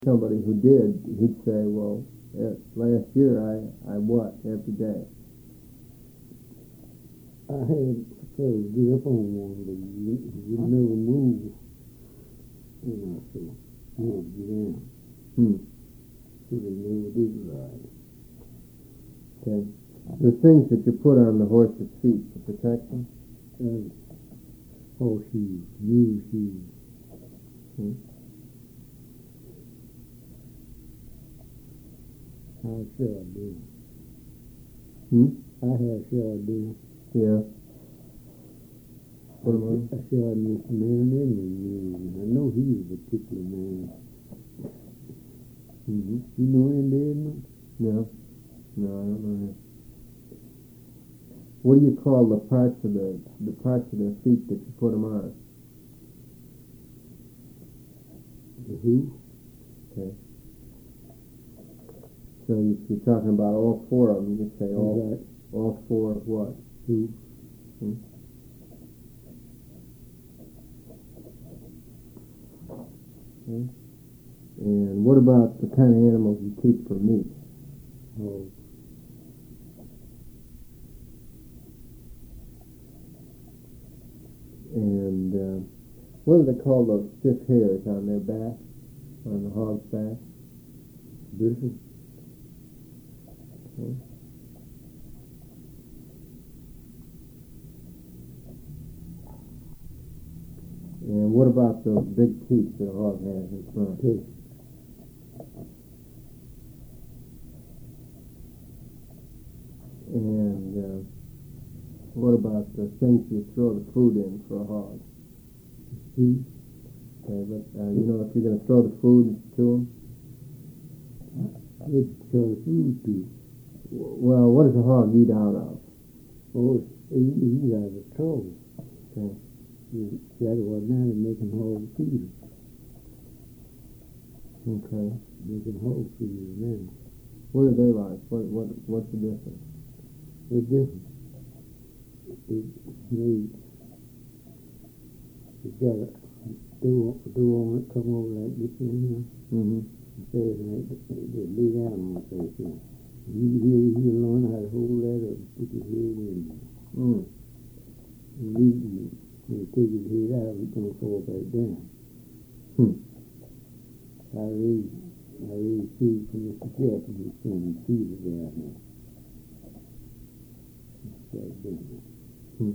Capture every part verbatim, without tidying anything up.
somebody who did, he'd say, well, last year I, I what every day? I had to get up on one, but you, you never move. And I said, you had to get down. Hmm. So they never did ride. Okay. The things that you put on the horse's feet to protect them? Uh, horseshoes, mule shoes. Hmm. I sure do. Hmm? I have sure do. Yeah. I, I sure miss man Edmund knew. I know he was a particular man. Mm-hmm. You know Andy Edmund? No. No, I don't know him. What do you call the parts of the the parts of their feet that you put them on? The who? Okay. So if you're talking about all four of them, you say all Right. all four of what? Who? Hmm? Okay. And what about the kind of animals you keep for meat? Oh. And uh, what do they call those stiff hairs on their back, on the hog's back? Bristles. Okay. And what about those big teeth that a hog has in front? Okay. And uh, what about the things you throw the food in for a hog? Feet. Okay, but uh, you know, if you're going to throw the food to them, What sort of food do? well, what does a hog eat out of? Oh, he, he got a trouble. Okay. That was now they're making whole feeders. Okay. Making whole feeders now. What are they like? What what what's the difference? They're different. They, they, they got a door, door on it, come over like this in here. Mm-hmm. Says like they, they lay down on it like that. You, you, you learn how to hold that up and put your head in there. Mm. And leave it. When you take his head out, he's going to fall back down. Hmm. I raised, I raised food from Mister Jackson, who's sending feeders down here. Hmm.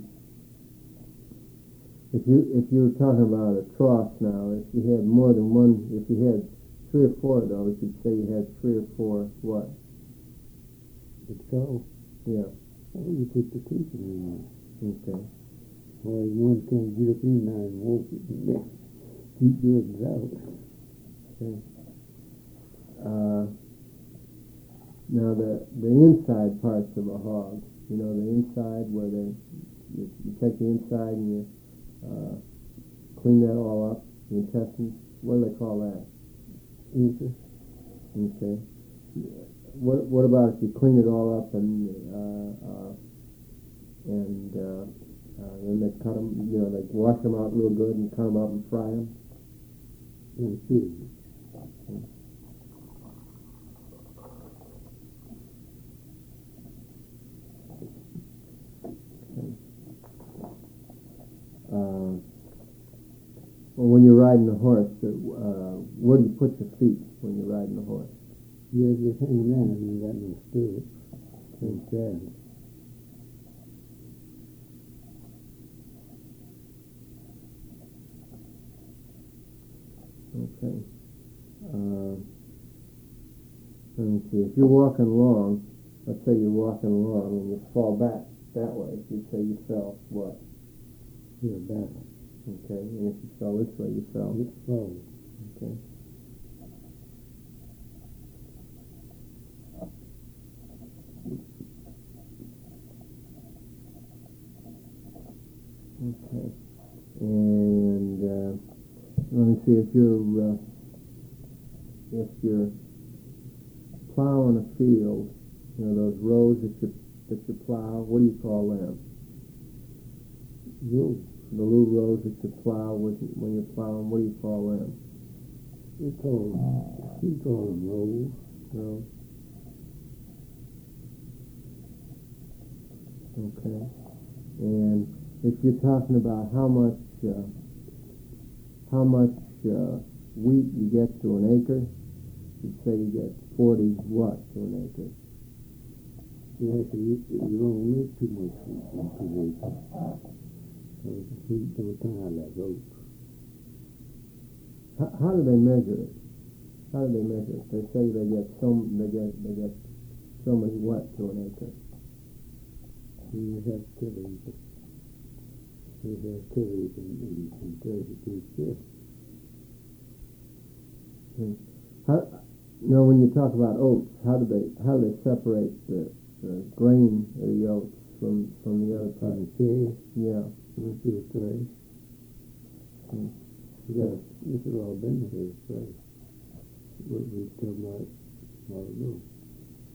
If you if you were talking about a trough now, if you had more than one, if you had three or four of those, you'd say you had three or four what? The trough? Yeah. Oh, you put the teeth in there. Okay. Or one can get up in there and walk it and then keep drugs out. Okay. Uh, now the the inside parts of a hog, you know, the inside where they you, you take the inside and you uh, clean that all up, the intestines. What do they call that? Answer? Okay. What what about if you clean it all up and uh, uh, and uh, uh, then they cut them, you know, they wash them out real good and cut them up and fry them? And feed them. Uh, well, when you're riding a horse, uh, where do you put your feet when you're riding a horse? Yeah, just hang down if you got no stirrups. And saddle. Okay. Uh, let me see. If you're walking along, let's say you're walking along and you fall back that way, you'd say you fell what? Yeah, back. Okay. And if you fell this way, you fell. It's forward. Okay. Okay. And uh, let me see, if you're uh, if you're plowing a field, you know those rows that you that you plow. What do you call them? Road. The little rows that you plow with when you're plowing. What do you call them? We call them, we call them rolls. No. Okay. And if you're talking about how much, uh, how much uh, wheat you get to an acre, you'd say you get forty what to an acre? Yeah, so you, you don't make too much wheat in two acres. So the wheat don't tie like oats. How, how do they measure it? How do they measure it? They say they get so they get they get so many what to an acre. You have tillers. You have tillers and, and, and thirty-two shifts. Hmm. How, you know, when you talk about oats, how do they how do they separate the, the grain of the oats from from the other part? From the chair, Yeah. run through the thresh. Hmm. You got this has all been here, thresh. What we talking about a while ago.